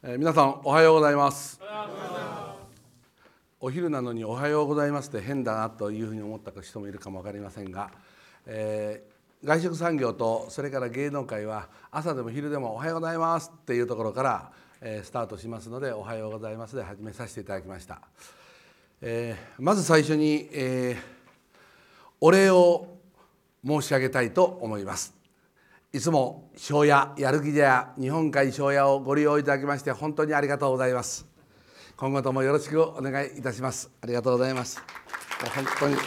皆さんおはようございます。お昼なのにおはようございますって変だなというふうに思った人もいるかも分かりませんが、外食産業とそれから芸能界は朝でも昼でもおはようございますっていうところから、スタートしますので、おはようございますで始めさせていただきました。まず最初に、お礼を申し上げたいと思います。いつも庄屋やる気屋日本海庄屋をご利用いただきまして本当にありがとうございます。今後ともよろしくお願いいたします。ありがとうございます。本当に、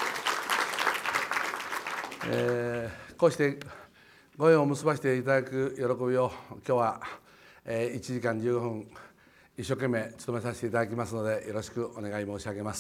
こうしてご縁を結ばせていただく喜びを今日は、1時間15分一生懸命務めさせていただきますのでよろしくお願い申し上げます。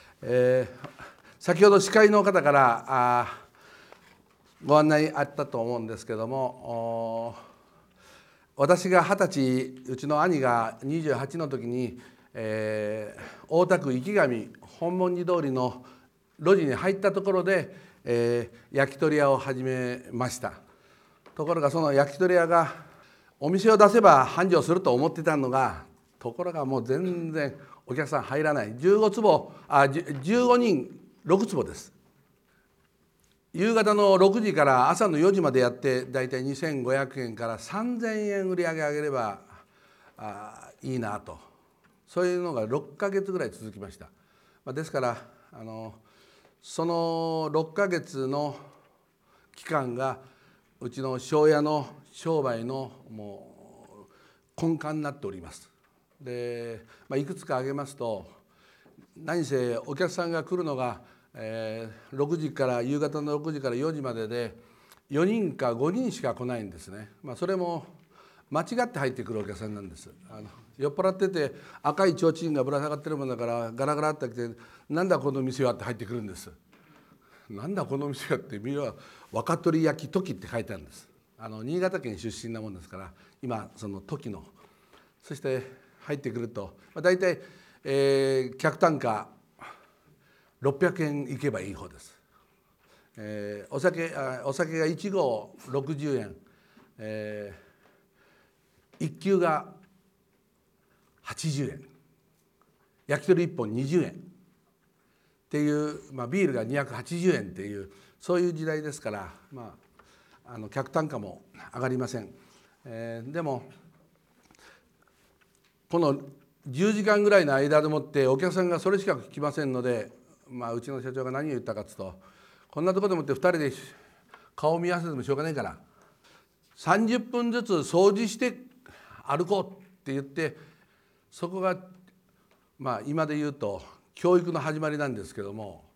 先ほど司会の方からご案内あったと思うんですけども、私が20歳、うちの兄が28の時に、大田区池上本門寺通りの路地に入ったところで、焼き鳥屋を始めました。ところがその焼き鳥屋がお店を出せば繁盛すると思ってたのが、ところがもう全然お客さん入らない。15人6坪です。夕方の6時から朝の4時までやってだいたい2500円から3000円売り上げ上げればいいなと、そういうのが6ヶ月ぐらい続きました。ですからその6ヶ月の期間がうちの庄屋の商売のもう根幹になっております。で、いくつか挙げますと、何せお客さんが来るのが6時から夕方の6時から4時までで4人か5人しか来ないんですね。それも間違って入ってくるお客さんなんです。酔っ払ってて赤い提灯がぶら下がってるもんだからガラガラって来て「なんだこの店は」って入ってくるんです。なんだこの店はって見れば若鳥焼き時って書いてあるんです。新潟県出身なもんですから今その時のそして入ってくると大体、客単価600円いけばいい方です。お酒が1合60円、1級が80円、焼き鳥1本20円っていう、ビールが280円っていうそういう時代ですから、客単価も上がりません。でもこの10時間ぐらいの間でもってお客さんがそれしか来ませんので、うちの社長が何を言ったかというと、こんなところでもって2人で顔見合わせてもしょうがないから30分ずつ掃除して歩こうって言って、そこが今で言うと教育の始まりなんですけども、